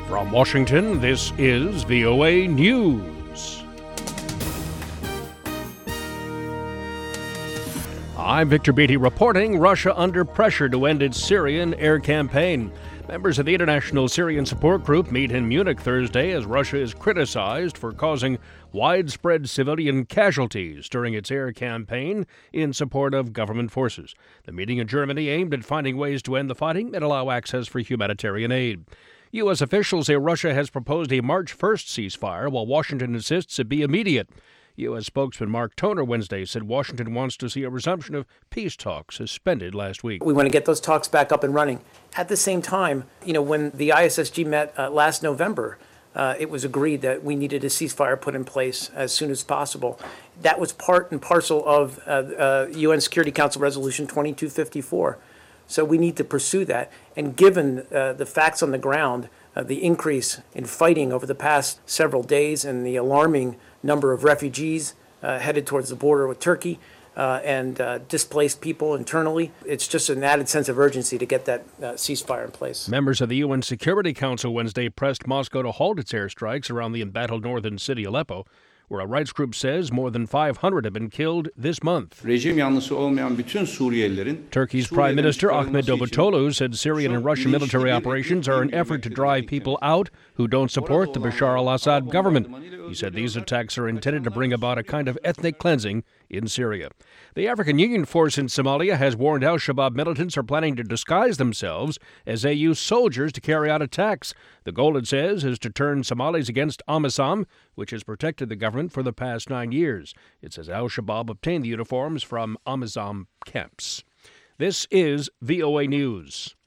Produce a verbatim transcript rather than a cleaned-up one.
From Washington, this is V O A News. I'm Victor Beatty reporting Russia under pressure to end its Syrian air campaign. Members of the International Syrian Support Group meet in Munich Thursday as Russia is criticized for causing widespread civilian casualties during its air campaign in support of government forces. The meeting in Germany aimed at finding ways to end the fighting and allow access for humanitarian aid. U S officials say Russia has proposed a March first ceasefire, while Washington insists it be immediate. U S spokesman Mark Toner Wednesday said Washington wants to see a resumption of peace talks suspended last week. We want to get those talks back up and running. At the same time, you know, when the I S S G met uh, last November, uh, it was agreed that we needed a ceasefire put in place as soon as possible. That was part and parcel of uh, uh, U N Security Council Resolution twenty-two fifty-four. So we need to pursue that. And given uh, the facts on the ground, uh, the increase in fighting over the past several days and the alarming number of refugees uh, headed towards the border with Turkey uh, and uh, displaced people internally, it's just an added sense of urgency to get that uh, ceasefire in place. Members of the U N Security Council Wednesday pressed Moscow to halt its airstrikes around the embattled northern city Aleppo, where a rights group says more than five hundred have been killed this month. Rejim yanlısı olmayan bütün Suriyelilerin Turkey's Prime Minister Ahmet Davutoglu said Syrian and Russian military operations are an effort to drive people out who don't support the Bashar al-Assad government. He said these attacks are intended to bring about a kind of ethnic cleansing in Syria. The African Union force in Somalia has warned al-Shabaab militants are planning to disguise themselves as they use soldiers to carry out attacks. The goal, it says, is to turn Somalis against AMISOM, which has protected the government for the past nine years. It says al-Shabaab obtained the uniforms from AMISOM camps. This is V O A News.